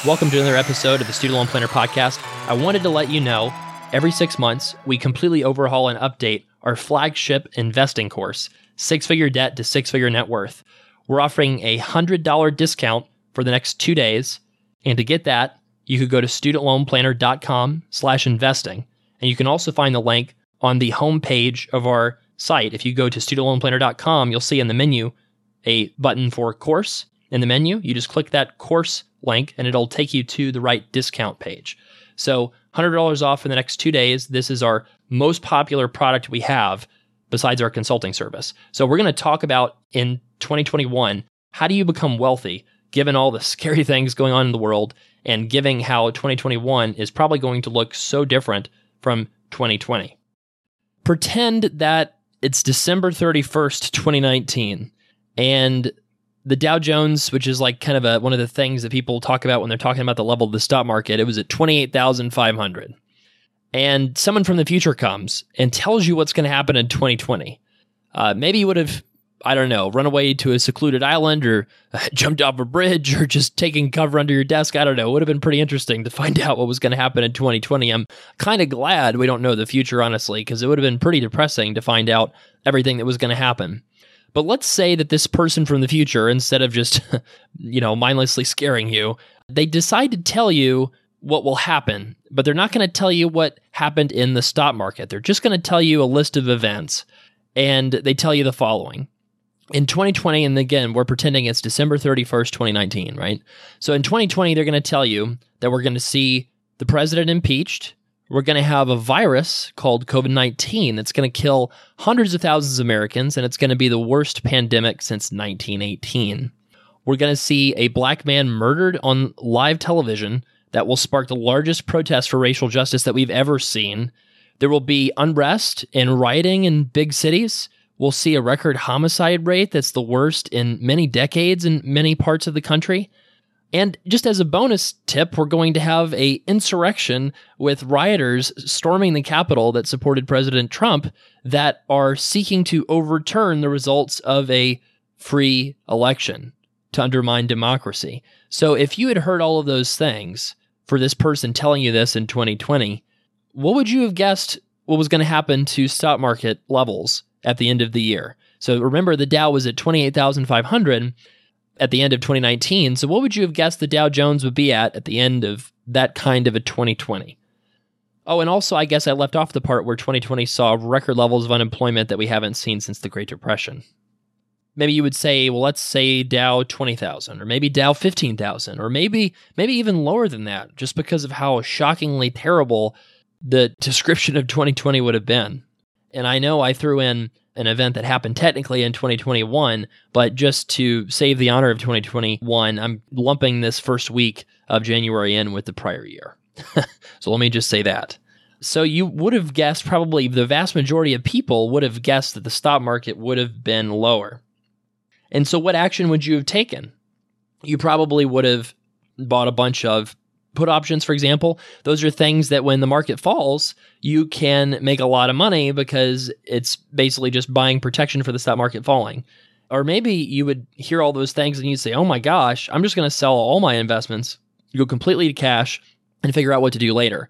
Welcome to another episode of the Student Loan Planner Podcast. I wanted to let you know, every 6 months, we completely overhaul and update our flagship investing course, Six-Figure Debt to Six-Figure Net Worth. We're offering a $100 discount for the next 2 days. And to get that, you could go to studentloanplanner.com/investing. And you can also find the link on the homepage of our site. If you go to studentloanplanner.com, you'll see in the menu a button for course. In the menu, you just click that course link and it'll take you to the right discount page. So $100 off for the next 2 days. This is our most popular product we have besides our consulting service. So we're going to talk about in 2021, how do you become wealthy given all the scary things going on in the world and given how 2021 is probably going to look so different from 2020. Pretend that it's December 31st, 2019, and the Dow Jones, which is like kind of one of the things that people talk about when they're talking about the level of the stock market, it was at 28,500. And someone from the future comes and tells you what's going to happen in 2020. Maybe you would have, I don't know, run away to a secluded island or jumped off a bridge or just taken cover under your desk. I don't know. It would have been pretty interesting to find out what was going to happen in 2020. I'm kind of glad we don't know the future, honestly, because it would have been pretty depressing to find out everything that was going to happen. But let's say that this person from the future, instead of just, mindlessly scaring you, they decide to tell you what will happen, but they're not going to tell you what happened in the stock market. They're just going to tell you a list of events, and they tell you the following. In 2020, and again, we're pretending it's December 31st, 2019, right? So in 2020, they're going to tell you that we're going to see the president impeached. We're going to have a virus called COVID-19 that's going to kill hundreds of thousands of Americans, and it's going to be the worst pandemic since 1918. We're going to see a black man murdered on live television that will spark the largest protest for racial justice that we've ever seen. There will be unrest and rioting in big cities. We'll see a record homicide rate that's the worst in many decades in many parts of the country. And just as a bonus tip, we're going to have an insurrection with rioters storming the Capitol that supported President Trump that are seeking to overturn the results of a free election to undermine democracy. So if you had heard all of those things for this person telling you this in 2020, what would you have guessed what was going to happen to stock market levels at the end of the year? So remember, the Dow was at 28,500 at the end of 2019. So what would you have guessed the Dow Jones would be at the end of that kind of a 2020? Oh, and also, I guess I left off the part where 2020 saw record levels of unemployment that we haven't seen since the Great Depression. Maybe you would say, well, let's say Dow 20,000, or maybe Dow 15,000, or maybe even lower than that, just because of how shockingly terrible the description of 2020 would have been. And I know I threw in an event that happened technically in 2021, but just to save the honor of 2021, I'm lumping this first week of January in with the prior year. So let me just say that. So you would have guessed, probably the vast majority of people would have guessed that the stock market would have been lower. And so what action would you have taken? You probably would have bought a bunch of put options, for example. Those are things that when the market falls, you can make a lot of money because it's basically just buying protection for the stock market falling. Or maybe you would hear all those things and you'd say, oh my gosh, I'm just going to sell all my investments, go completely to cash, and figure out what to do later.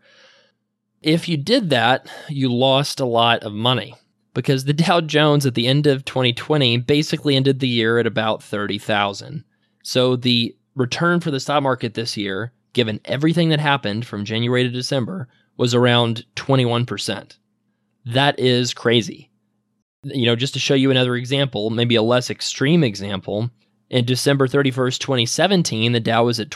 If you did that, you lost a lot of money because the Dow Jones at the end of 2020 basically ended the year at about 30,000. So the return for the stock market this year, given everything that happened from January to December, was around 21%. That is crazy. Just to show you another example, maybe a less extreme example, in December 31st, 2017, the Dow was at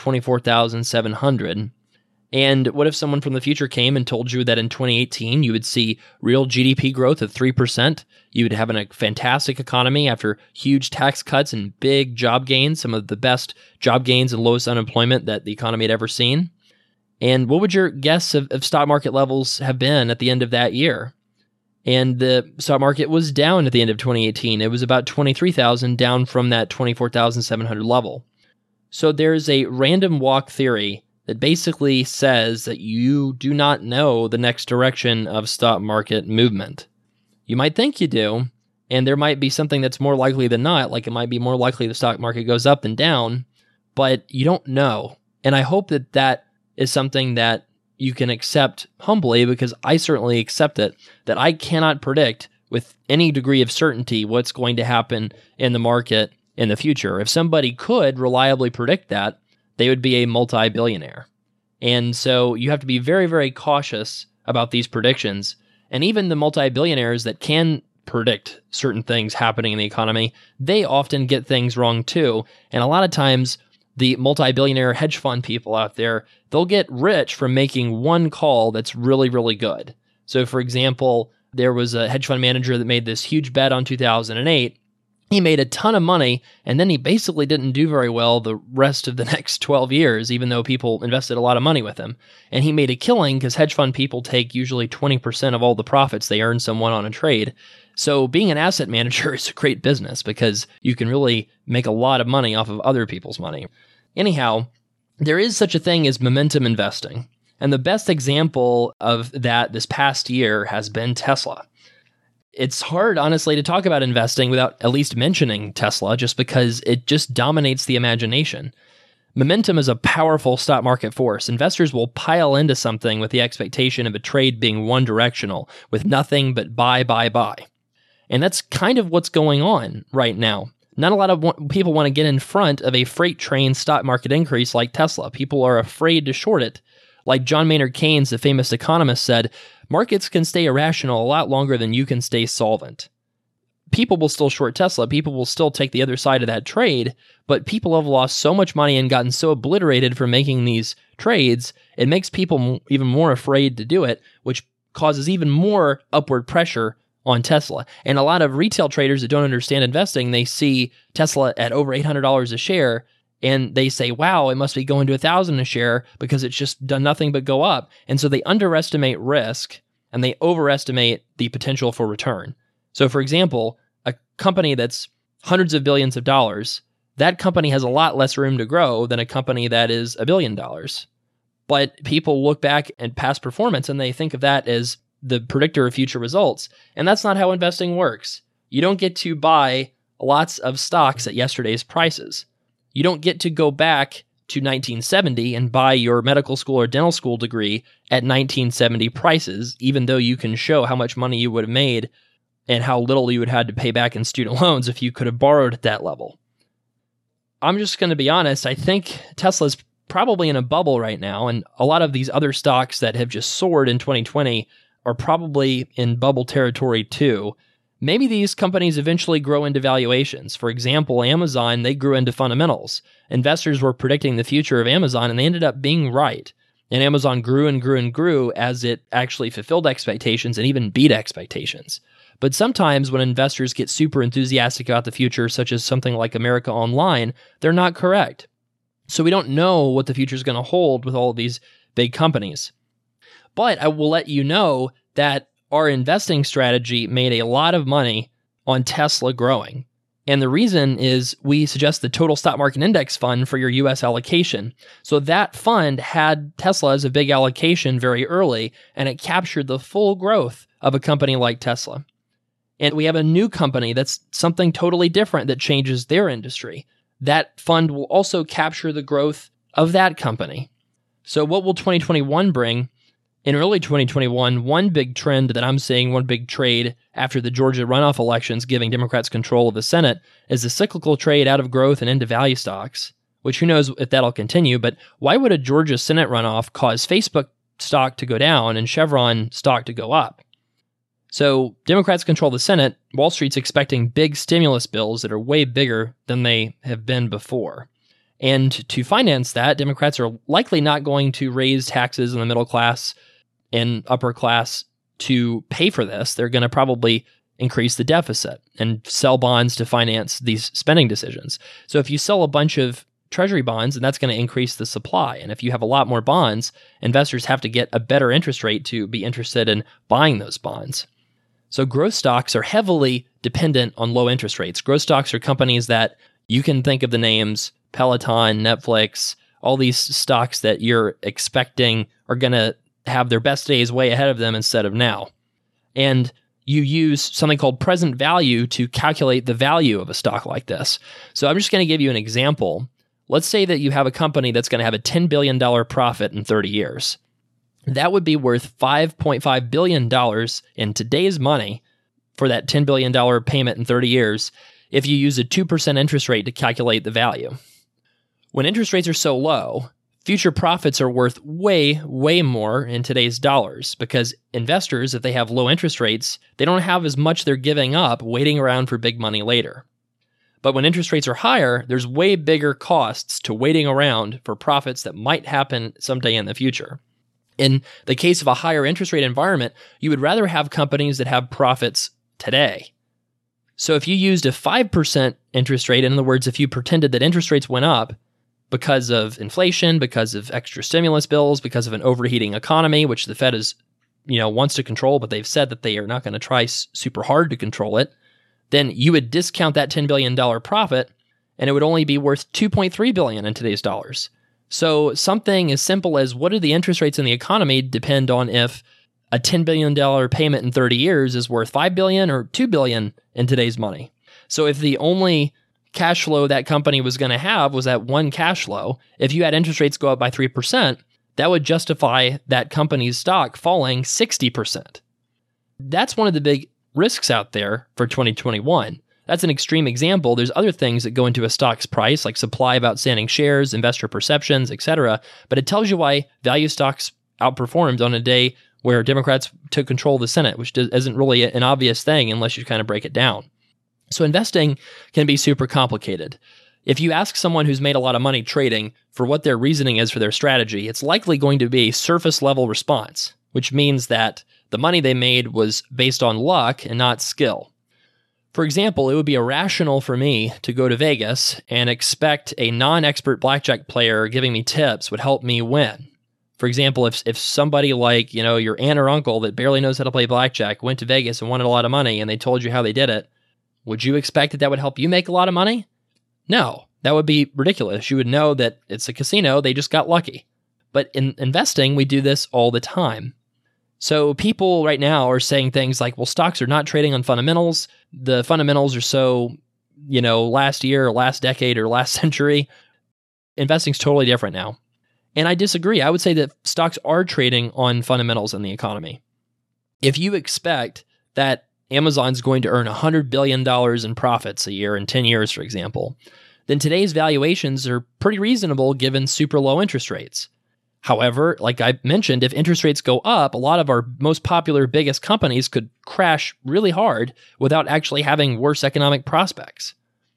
24,700. And what if someone from the future came and told you that in 2018, you would see real GDP growth of 3%? You would have a fantastic economy after huge tax cuts and big job gains, some of the best job gains and lowest unemployment that the economy had ever seen. And what would your guess of stock market levels have been at the end of that year? And the stock market was down at the end of 2018. It was about 23,000, down from that 24,700 level. So there's a random walk theory that basically says that you do not know the next direction of stock market movement. You might think you do, and there might be something that's more likely than not, like it might be more likely the stock market goes up than down, but you don't know. And I hope that that is something that you can accept humbly, because I certainly accept it, that I cannot predict with any degree of certainty what's going to happen in the market in the future. If somebody could reliably predict that, they would be a multi-billionaire. And so you have to be very, very cautious about these predictions. And even the multi-billionaires that can predict certain things happening in the economy, they often get things wrong too. And a lot of times, the multi-billionaire hedge fund people out there, they'll get rich from making one call that's really, really good. So for example, there was a hedge fund manager that made this huge bet on 2008. He made a ton of money, and then he basically didn't do very well the rest of the next 12 years, even though people invested a lot of money with him. And he made a killing because hedge fund people take usually 20% of all the profits they earn someone on a trade. So being an asset manager is a great business because you can really make a lot of money off of other people's money. Anyhow, there is such a thing as momentum investing. And the best example of that this past year has been Tesla. It's hard, honestly, to talk about investing without at least mentioning Tesla, just because it just dominates the imagination. Momentum is a powerful stock market force. Investors will pile into something with the expectation of a trade being one-directional, with nothing but buy, buy, buy. And that's kind of what's going on right now. Not a lot of people want to get in front of a freight train stock market increase like Tesla. People are afraid to short it. Like John Maynard Keynes, the famous economist, said, markets can stay irrational a lot longer than you can stay solvent. People will still short Tesla. People will still take the other side of that trade, but people have lost so much money and gotten so obliterated from making these trades, it makes people even more afraid to do it, which causes even more upward pressure on Tesla. And a lot of retail traders that don't understand investing, they see Tesla at over $800 a share, and they say, wow, it must be going to $1,000 a share because it's just done nothing but go up. And so they underestimate risk and they overestimate the potential for return. So for example, a company that's hundreds of billions of dollars, that company has a lot less room to grow than a company that is $1 billion. But people look back at past performance and they think of that as the predictor of future results. And that's not how investing works. You don't get to buy lots of stocks at yesterday's prices. You don't get to go back to 1970 and buy your medical school or dental school degree at 1970 prices, even though you can show how much money you would have made and how little you would have had to pay back in student loans if you could have borrowed at that level. I'm just going to be honest, I think Tesla's probably in a bubble right now, and a lot of these other stocks that have just soared in 2020 are probably in bubble territory too. Maybe these companies eventually grow into valuations. For example, Amazon, they grew into fundamentals. Investors were predicting the future of Amazon, and they ended up being right. And Amazon grew and grew and grew as it actually fulfilled expectations and even beat expectations. But sometimes when investors get super enthusiastic about the future, such as something like America Online, they're not correct. So we don't know what the future is going to hold with all of these big companies. But I will let you know that our investing strategy made a lot of money on Tesla growing. And the reason is we suggest the Total Stock Market Index Fund for your U.S. allocation. So that fund had Tesla as a big allocation very early, and it captured the full growth of a company like Tesla. And we have a new company that's something totally different that changes their industry. That fund will also capture the growth of that company. So what will 2021 bring? In early 2021, one big trend that I'm seeing, one big trade after the Georgia runoff elections giving Democrats control of the Senate, is the cyclical trade out of growth and into value stocks, which who knows if that'll continue, but why would a Georgia Senate runoff cause Facebook stock to go down and Chevron stock to go up? So Democrats control the Senate, Wall Street's expecting big stimulus bills that are way bigger than they have been before. And to finance that, Democrats are likely not going to raise taxes in the middle class and upper class to pay for this. They're going to probably increase the deficit and sell bonds to finance these spending decisions. So if you sell a bunch of treasury bonds, and that's going to increase the supply. And if you have a lot more bonds, investors have to get a better interest rate to be interested in buying those bonds. So growth stocks are heavily dependent on low interest rates. Growth stocks are companies that you can think of the names Peloton, Netflix, all these stocks that you're expecting are going to have their best days way ahead of them instead of now. And you use something called present value to calculate the value of a stock like this. So I'm just going to give you an example. Let's say that you have a company that's going to have a $10 billion profit in 30 years. That would be worth $5.5 billion in today's money for that $10 billion payment in 30 years if you use a 2% interest rate to calculate the value. When interest rates are so low, future profits are worth way, way more in today's dollars because investors, if they have low interest rates, they don't have as much they're giving up waiting around for big money later. But when interest rates are higher, there's way bigger costs to waiting around for profits that might happen someday in the future. In the case of a higher interest rate environment, you would rather have companies that have profits today. So if you used a 5% interest rate, in other words, if you pretended that interest rates went up because of inflation, because of extra stimulus bills, because of an overheating economy, which the Fed wants to control, but they've said that they are not going to try super hard to control it, then you would discount that $10 billion profit, and it would only be worth $2.3 billion in today's dollars. So something as simple as what are the interest rates in the economy depend on if a $10 billion payment in 30 years is worth $5 billion or $2 billion in today's money. So if the only cash flow that company was going to have was that one cash flow, if you had interest rates go up by 3%, that would justify that company's stock falling 60%. That's one of the big risks out there for 2021. That's an extreme example. There's other things that go into a stock's price, like supply of outstanding shares, investor perceptions, etc. But it tells you why value stocks outperformed on a day where Democrats took control of the Senate, which isn't really an obvious thing unless you kind of break it down. So investing can be super complicated. If you ask someone who's made a lot of money trading for what their reasoning is for their strategy, it's likely going to be a surface level response, which means that the money they made was based on luck and not skill. For example, it would be irrational for me to go to Vegas and expect a non-expert blackjack player giving me tips would help me win. For example, if somebody like, your aunt or uncle that barely knows how to play blackjack went to Vegas and wanted a lot of money and they told you how they did it, would you expect that would help you make a lot of money? No, that would be ridiculous. You would know that it's a casino, they just got lucky. But in investing, we do this all the time. So people right now are saying things like, well, stocks are not trading on fundamentals. The fundamentals are so, last year or last decade or last century. Investing's totally different now. And I disagree. I would say that stocks are trading on fundamentals in the economy. If you expect that Amazon's going to earn $100 billion in profits a year in 10 years, for example, then today's valuations are pretty reasonable given super low interest rates. However, like I mentioned, if interest rates go up, a lot of our most popular, biggest companies could crash really hard without actually having worse economic prospects.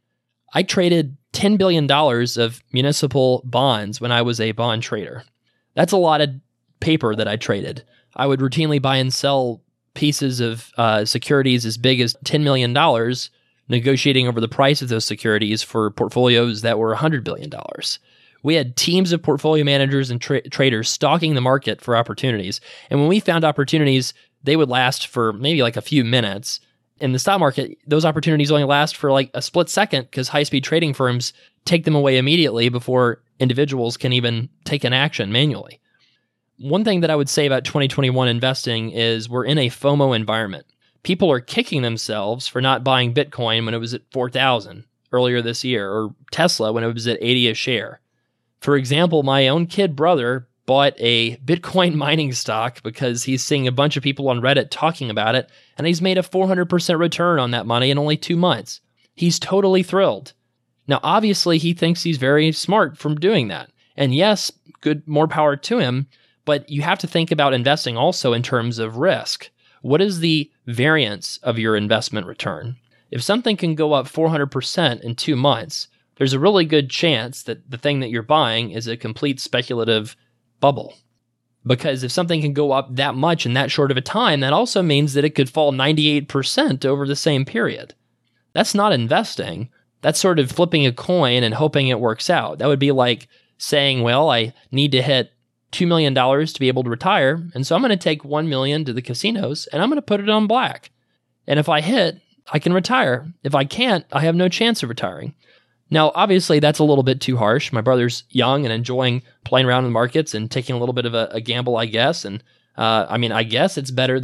I traded $10 billion of municipal bonds when I was a bond trader. That's a lot of paper that I traded. I would routinely buy and sell pieces of securities as big as $10 million, negotiating over the price of those securities for portfolios that were $100 billion. We had teams of portfolio managers and traders stalking the market for opportunities. And when we found opportunities, they would last for maybe like a few minutes. In the stock market, those opportunities only last for like a split second because high-speed trading firms take them away immediately before individuals can even take an action manually. One thing that I would say about 2021 investing is we're in a FOMO environment. People are kicking themselves for not buying Bitcoin when it was at 4,000 earlier this year, or Tesla when it was at 80 a share. For example, my own kid brother bought a Bitcoin mining stock because he's seeing a bunch of people on Reddit talking about it, and he's made a 400% return on that money in only 2 months. He's totally thrilled. Now, obviously, he thinks he's very smart from doing that. And yes, good, more power to him, but you have to think about investing also in terms of risk. What is the variance of your investment return? If something can go up 400% in 2 months, there's a really good chance that the thing that you're buying is a complete speculative bubble. Because if something can go up that much in that short of a time, that also means that it could fall 98% over the same period. That's not investing. That's sort of flipping a coin and hoping it works out. That would be like saying, well, I need to hit $2 million to be able to retire, and so I'm going to take $1 million to the casinos, and I'm going to put it on black. And if I hit, I can retire. If I can't, I have no chance of retiring. Now, obviously, that's a little bit too harsh. My brother's young and enjoying playing around in the markets and taking a little bit of a gamble, I guess. And I guess it's better than,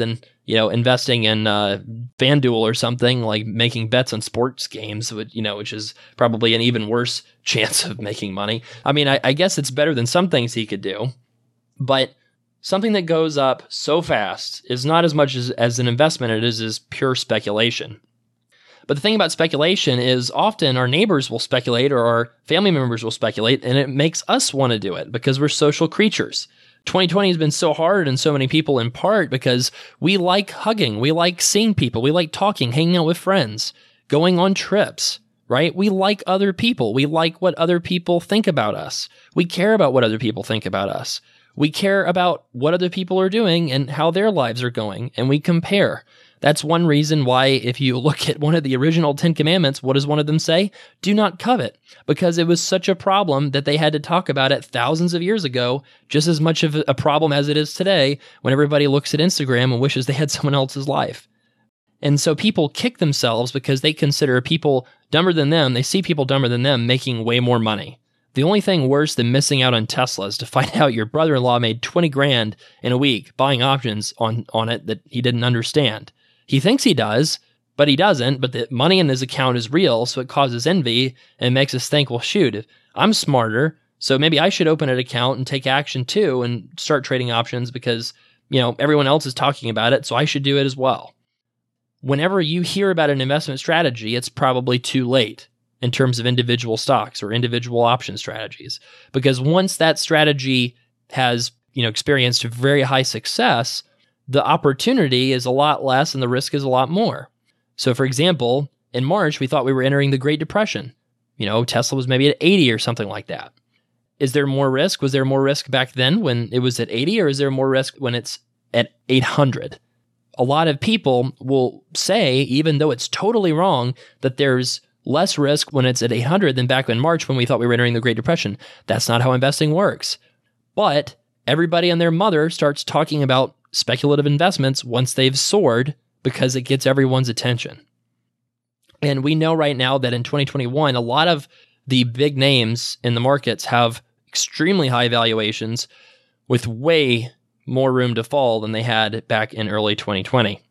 investing in FanDuel or something, like making bets on sports games, which is probably an even worse chance of making money. I mean, I guess it's better than some things he could do, but something that goes up so fast is not as much as an investment it is pure speculation. But the thing about speculation is often our neighbors will speculate or our family members will speculate, and it makes us want to do it because we're social creatures. 2020 has been so hard on so many people in part because we like hugging, we like seeing people, we like talking, hanging out with friends, going on trips, right? We like other people. We like what other people think about us. We care about what other people think about us. We care about what other people are doing and how their lives are going, and we compare. That's one reason why, if you look at one of the original 10 Commandments, what does one of them say? Do not covet, because it was such a problem that they had to talk about it thousands of years ago, just as much of a problem as it is today when everybody looks at Instagram and wishes they had someone else's life. And so people kick themselves because they consider people dumber than them, they see people dumber than them making way more money. The only thing worse than missing out on Tesla is to find out your brother-in-law made 20 grand in a week buying options on it that he didn't understand. He thinks he does, but he doesn't, but the money in his account is real, so it causes envy and makes us think, well, shoot, I'm smarter, so maybe I should open an account and take action too and start trading options because, everyone else is talking about it, so I should do it as well. Whenever you hear about an investment strategy, it's probably too late in terms of individual stocks or individual option strategies, because once that strategy has, experienced very high success, the opportunity is a lot less and the risk is a lot more. So for example, in March, we thought we were entering the Great Depression. Tesla was maybe at 80 or something like that. Is there more risk? Was there more risk back then when it was at 80, or is there more risk when it's at 800? A lot of people will say, even though it's totally wrong, that there's less risk when it's at 800 than back in March when we thought we were entering the Great Depression. That's not how investing works. But everybody and their mother starts talking about speculative investments once they've soared because it gets everyone's attention. And we know right now that in 2021, a lot of the big names in the markets have extremely high valuations with way more room to fall than they had back in early 2020.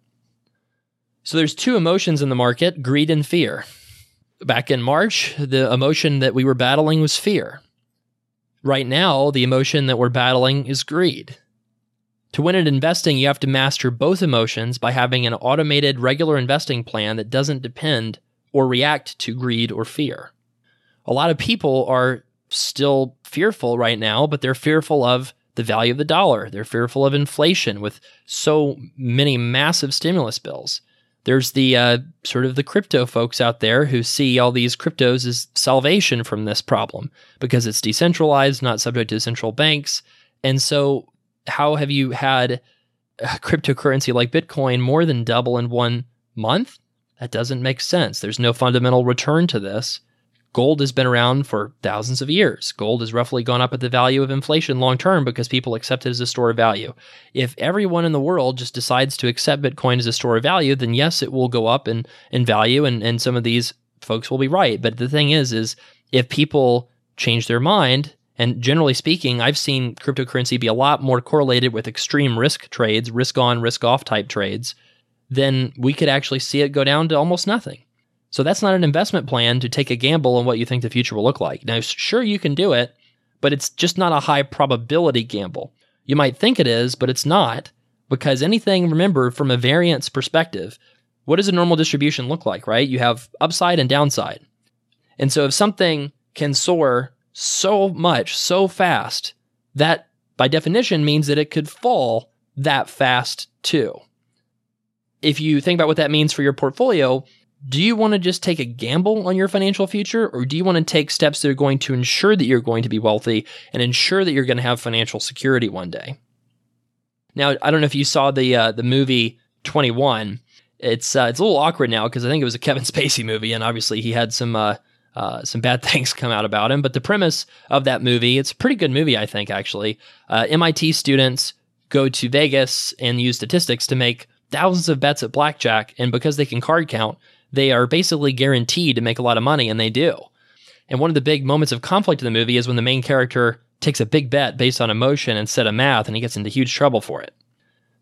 So there's two emotions in the market, greed and fear. Back in March, the emotion that we were battling was fear. Right now, the emotion that we're battling is greed. To win at investing, you have to master both emotions by having an automated, regular investing plan that doesn't depend or react to greed or fear. A lot of people are still fearful right now, but they're fearful of the value of the dollar. They're fearful of inflation with so many massive stimulus bills. There's the sort of the crypto folks out there who see all these cryptos as salvation from this problem because it's decentralized, not subject to central banks. And so how have you had a cryptocurrency like Bitcoin more than double in 1 month? That doesn't make sense. There's no fundamental return to this. Gold has been around for thousands of years. Gold has roughly gone up at the value of inflation long term because people accept it as a store of value. If everyone in the world just decides to accept Bitcoin as a store of value, then yes, it will go up in value, and some of these folks will be right. But the thing is if people change their mind, and generally speaking, I've seen cryptocurrency be a lot more correlated with extreme risk trades, risk on, risk off type trades, then we could actually see it go down to almost nothing. So that's not an investment plan to take a gamble on what you think the future will look like. Now, sure, you can do it, but it's just not a high probability gamble. You might think it is, but it's not, because anything, remember, from a variance perspective, what does a normal distribution look like, right? You have upside and downside. And so if something can soar so much, so fast, that by definition means that it could fall that fast too. If you think about what that means for your portfolio, do you want to just take a gamble on your financial future, or do you want to take steps that are going to ensure that you're going to be wealthy and ensure that you're going to have financial security one day? Now, I don't know if you saw the movie 21. It's a little awkward now because I think it was a Kevin Spacey movie, and obviously he had some bad things come out about him. But the premise of that movie, it's a pretty good movie, I think, actually. MIT students go to Vegas and use statistics to make thousands of bets at blackjack, and because they can card count, they are basically guaranteed to make a lot of money, and they do. And one of the big moments of conflict in the movie is when the main character takes a big bet based on emotion instead of math, and he gets into huge trouble for it.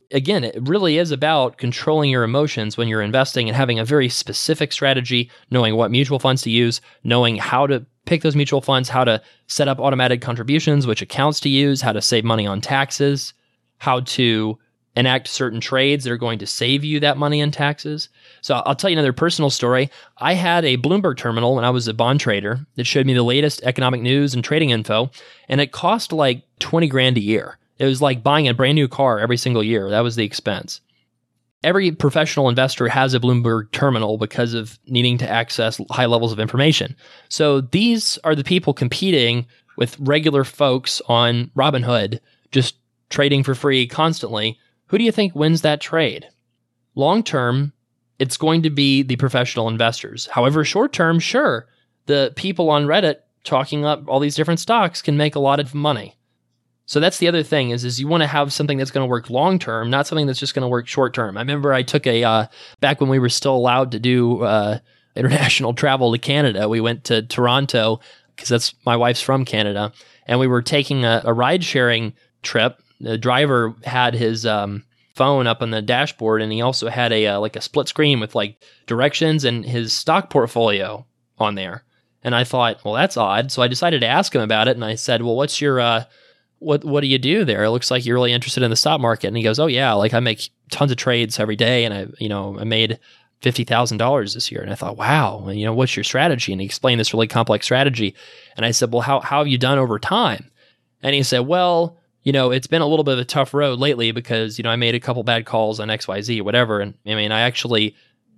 again, it really is about controlling your emotions when you're investing and having a very specific strategy, knowing what mutual funds to use, knowing how to pick those mutual funds, how to set up automatic contributions, which accounts to use, how to save money on taxes, how to enact certain trades that are going to save you that money in taxes. So I'll tell you another personal story. I had a Bloomberg terminal when I was a bond trader that showed me the latest economic news and trading info, and it cost like 20 grand a year. It was like buying a brand new car every single year. That was the expense. Every professional investor has a Bloomberg terminal because of needing to access high levels of information. So these are the people competing with regular folks on Robinhood, just trading for free constantly. Who do you think wins that trade? Long term, it's going to be the professional investors. However, short term, sure, the people on Reddit talking up all these different stocks can make a lot of money. So that's the other thing is you want to have something that's going to work long term, not something that's just going to work short term. I remember I took back when we were still allowed to do international travel to Canada, we went to Toronto because my wife's from Canada, and we were taking a ride sharing trip. The driver had his phone up on the dashboard, and he also had a split screen with like directions and his stock portfolio on there. And I thought, well, that's odd. So I decided to ask him about it, and I said, well, what's your what do you do there? It looks like you're really interested in the stock market. And he goes, oh yeah, like I make tons of trades every day, and I made $50,000 this year. And I thought, wow, what's your strategy? And he explained this really complex strategy. And I said, well, how have you done over time? And he said, well, it's been a little bit of a tough road lately because, I made a couple bad calls on XYZ, whatever. And I actually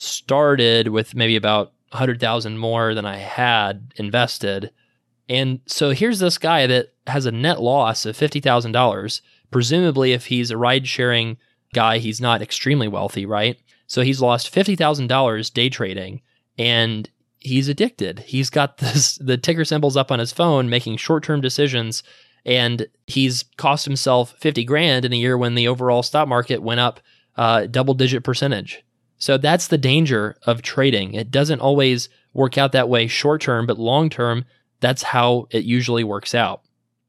started with maybe about 100,000 more than I had invested. And so here's this guy that has a net loss of $50,000. Presumably, if he's a ride-sharing guy, he's not extremely wealthy, right? So he's lost $50,000 day trading, and he's addicted. He's got the ticker symbols up on his phone, making short-term decisions, and he's cost himself 50 grand in a year when the overall stock market went up double-digit percentage. So that's the danger of trading. It doesn't always work out that way short-term, but long-term, that's how it usually works out.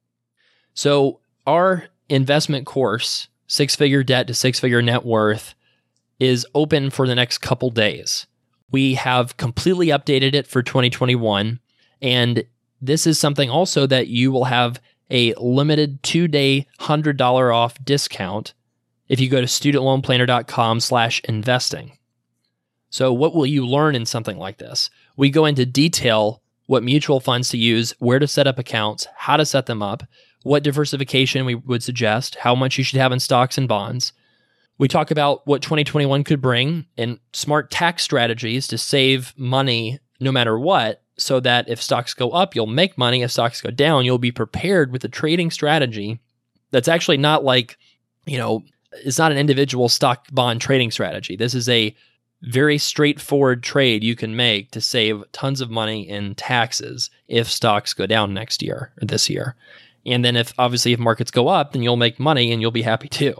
So our investment course, Six-Figure Debt to Six-Figure Net Worth, is open for the next couple days. We have completely updated it for 2021, and this is something also that you will have a limited 2-day $100 off discount if you go to studentloanplanner.com/investing. So what will you learn in something like this? We go into detail what mutual funds to use, where to set up accounts, how to set them up, what diversification we would suggest, how much you should have in stocks and bonds. We talk about what 2021 could bring and smart tax strategies to save money no matter what, so that if stocks go up, you'll make money. If stocks go down, you'll be prepared with a trading strategy that's actually not like, it's not an individual stock bond trading strategy. This is a very straightforward trade you can make to save tons of money in taxes if stocks go down next year or this year. And then if markets go up, then you'll make money and you'll be happy too.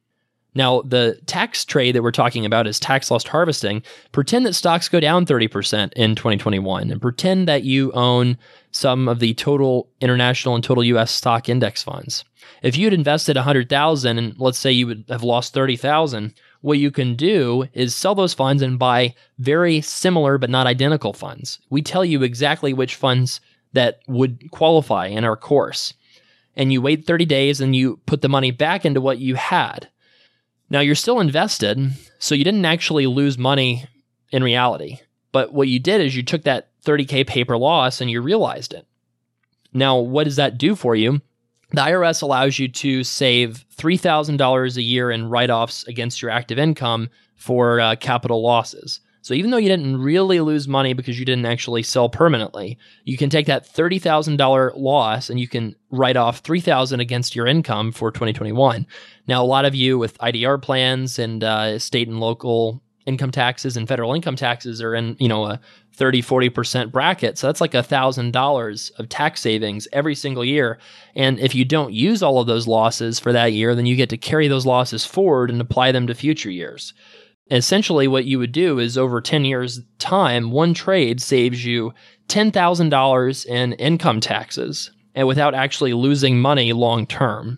Now, the tax trade that we're talking about is tax loss harvesting. Pretend that stocks go down 30% in 2021 and pretend that you own some of the total international and total US stock index funds. If you'd invested 100,000 and let's say you would have lost 30,000, what you can do is sell those funds and buy very similar but not identical funds. We tell you exactly which funds that would qualify in our course. And you wait 30 days and you put the money back into what you had. Now, you're still invested, so you didn't actually lose money in reality. But what you did is you took that 30K paper loss and you realized it. Now, what does that do for you? The IRS allows you to save $3,000 a year in write-offs against your active income for capital losses. So even though you didn't really lose money because you didn't actually sell permanently, you can take that $30,000 loss and you can write off $3,000 against your income for 2021. Now, a lot of you with IDR plans and state and local income taxes and federal income taxes are in, a 30-40% bracket. So that's like $1,000 of tax savings every single year. And if you don't use all of those losses for that year, then you get to carry those losses forward and apply them to future years. Essentially, what you would do is over 10 years' time, one trade saves you $10,000 in income taxes and without actually losing money long term.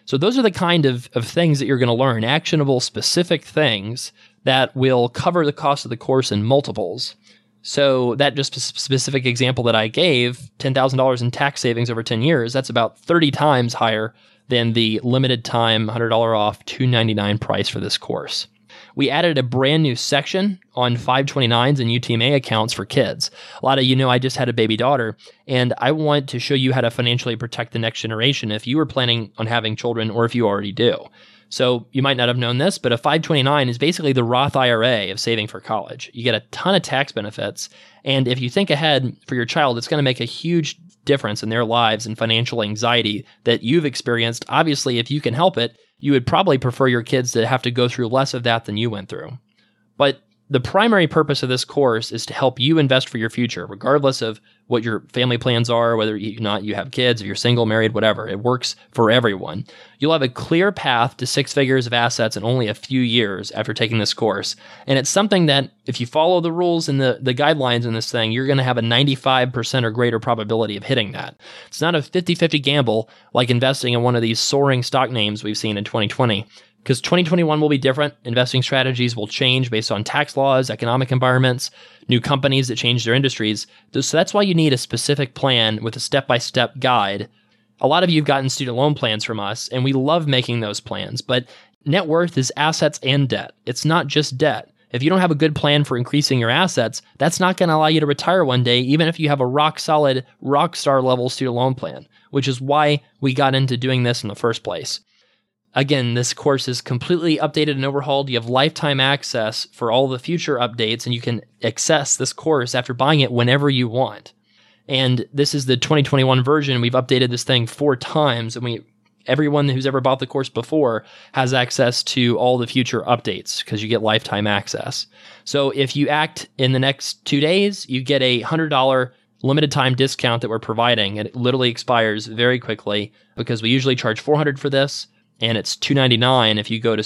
So those are the kind of things that you're going to learn, actionable, specific things that will cover the cost of the course in multiples. So that just specific example that I gave, $10,000 in tax savings over 10 years, that's about 30 times higher than the limited time $100 off $299 price for this course. We added a brand new section on 529s and UTMA accounts for kids. A lot of you know I just had a baby daughter, and I want to show you how to financially protect the next generation if you were planning on having children or if you already do. So you might not have known this, but a 529 is basically the Roth IRA of saving for college. You get a ton of tax benefits, and if you think ahead for your child, it's going to make a huge difference in their lives and financial anxiety that you've experienced. Obviously, if you can help it, you would probably prefer your kids to have to go through less of that than you went through. But the primary purpose of this course is to help you invest for your future, regardless of what your family plans are, whether you have kids, if you're single, married, whatever. It works for everyone. You'll have a clear path to 6 figures of assets in only a few years after taking this course. And it's something that if you follow the rules and the guidelines in this thing, you're going to have a 95% or greater probability of hitting that. It's not a 50-50 gamble like investing in one of these soaring stock names we've seen in 2020. Because 2021 will be different. Investing strategies will change based on tax laws, economic environments, new companies that change their industries. So that's why you need a specific plan with a step-by-step guide. A lot of you have gotten student loan plans from us, and we love making those plans. But net worth is assets and debt. It's not just debt. If you don't have a good plan for increasing your assets, that's not going to allow you to retire one day, even if you have a rock-solid, rock-star level student loan plan, which is why we got into doing this in the first place. Again, this course is completely updated and overhauled. You have lifetime access for all the future updates, and you can access this course after buying it whenever you want. And this is the 2021 version. We've updated this thing 4 times, and everyone who's ever bought the course before has access to all the future updates because you get lifetime access. So if you act in the next 2 days, you get a $100 limited time discount that we're providing. It literally expires very quickly because we usually charge $400 for this. And it's $299 if you go to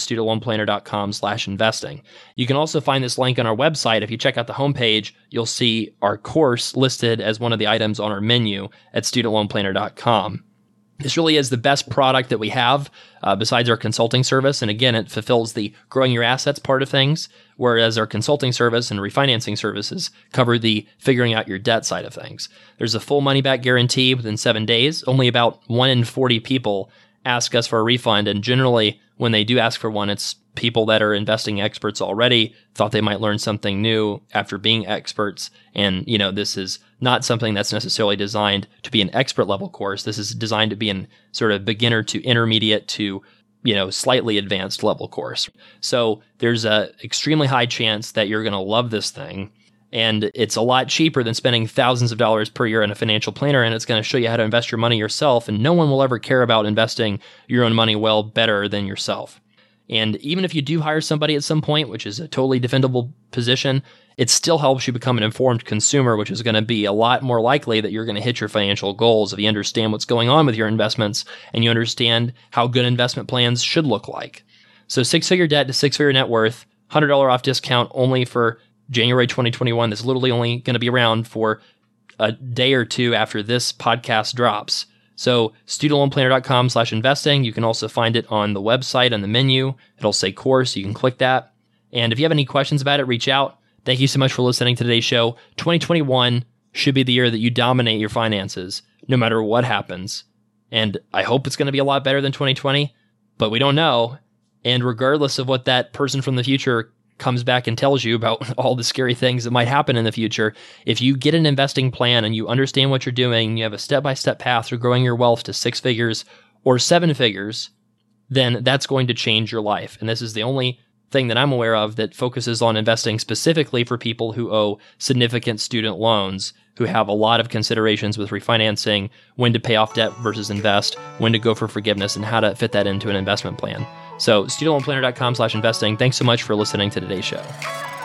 studentloanplanner.com/investing. You can also find this link on our website. If you check out the homepage, you'll see our course listed as one of the items on our menu at studentloanplanner.com. This really is the best product that we have besides our consulting service. And again, it fulfills the growing your assets part of things, whereas our consulting service and refinancing services cover the figuring out your debt side of things. There's a full money back guarantee within 7 days. Only about 1 in 40 people ask us for a refund. And generally, when they do ask for one, it's people that are investing experts already, thought they might learn something new after being experts. And, this is not something that's necessarily designed to be an expert level course. This is designed to be an sort of beginner to intermediate to, slightly advanced level course. So there's a extremely high chance that you're going to love this thing. And it's a lot cheaper than spending thousands of dollars per year on a financial planner, and it's going to show you how to invest your money yourself, and no one will ever care about investing your own money well better than yourself. And even if you do hire somebody at some point, which is a totally defendable position, it still helps you become an informed consumer, which is going to be a lot more likely that you're going to hit your financial goals if you understand what's going on with your investments and you understand how good investment plans should look like. So 6-figure debt to 6-figure net worth, $100 off discount only for January 2021. That's literally only going to be around for a day or two after this podcast drops. So studentloanplanner.com/investing. You can also find it on the website on the menu. It'll say course. You can click that. And if you have any questions about it, reach out. Thank you so much for listening to today's show. 2021 should be the year that you dominate your finances, no matter what happens. And I hope it's going to be a lot better than 2020, but we don't know. And regardless of what that person from the future comes back and tells you about all the scary things that might happen in the future, if you get an investing plan and you understand what you're doing, you have a step-by-step path through growing your wealth to 6 figures or 7 figures, then that's going to change your life. And this is the only thing that I'm aware of that focuses on investing specifically for people who owe significant student loans, who have a lot of considerations with refinancing, when to pay off debt versus invest, when to go for forgiveness, and how to fit that into an investment plan. So studentloanplanner.com/investing. Thanks so much for listening to today's show.